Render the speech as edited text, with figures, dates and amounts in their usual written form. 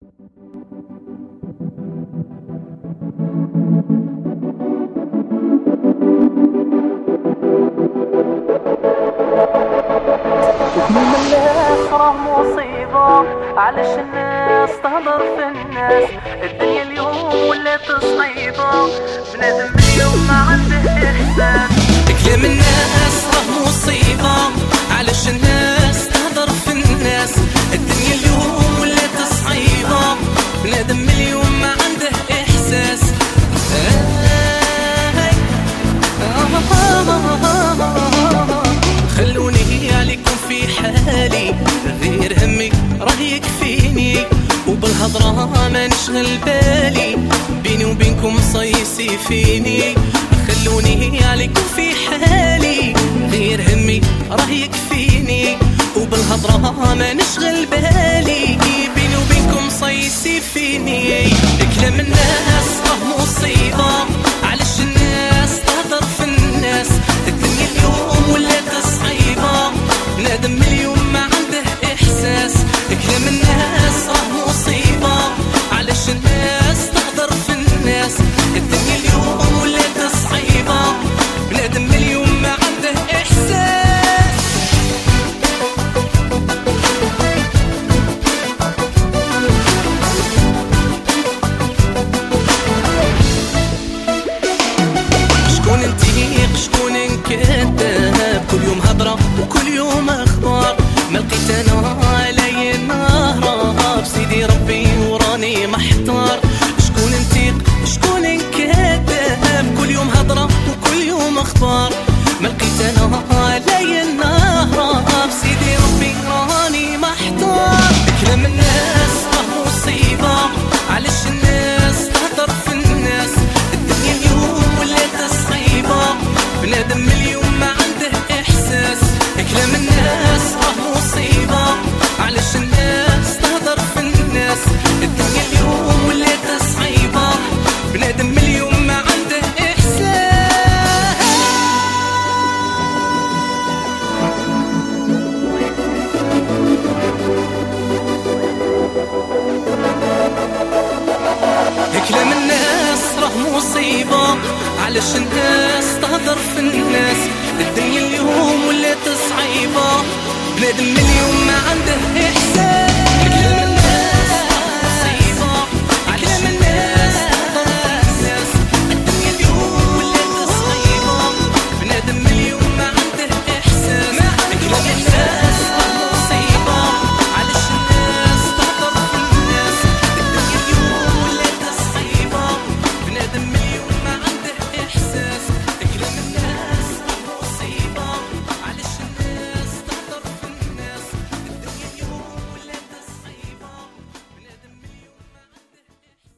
الناس راه مصيبة، علاش الناس تهضر في الناس؟ الدنيا اليوم ولات صعيبة، بنادم اليوم ما عنده إحساس. كلام الناس راه مصيبة، علاش الناس تهضر في الناس؟ الدنيا اليوم ولات صعيبة، بنادم اليوم ما عنده إحساس. خلوني عليكم في حالي، غير همي راه يكفيني، وبالهضرة ما نشغل بالي، بيني وبينكم صيصي فيني. خلوني عليكم في حالي، غير همي راه يكفيني، وبالهضرة ما نشغل بالي، بيني وبينكم صيصي فيني. كلام الناس راه مصيبة، علاش الناس تهضر في الناس؟ الدنيا اليوم ولات صعيبة، بنادم اليوم ما عنده إحساس. كلام الناس راه مصيبة، علاش الناس تهضر في الناس؟ الدنيا اليوم ولات صعيبة، بنادم اليوم ما عنده إحساس. شكون نتيق شكون نكذب؟ كل يوم هضرة وكل يوم أخبار، ما لقيت أنا لاي نهرب، سيدي ربي وراني محتار. شكون نتيق شكون نكذب؟ كل يوم هضرة وكل يوم أخبار، ما لقيت أنا لاي نهرب، سيدي ربي راني محتار. كلام الناس راه مصيبة، علاش الناس تهضر في الناس؟ الدنيا اليوم ولات صعيبة، بنادم اليوم ما عنده إحساس. كلام الناس راه مصيبة، علاش الناس تهضر في الناس؟ الدنيا اليوم ولات صعيبة، بنادم اليوم ما عنده إحساس. كلام الناس راه مصيبة، علاش الناس تهضر في الناس؟ الدنيا اليوم ولات صعيبة، بنادم اليوم ما عنده إحساس.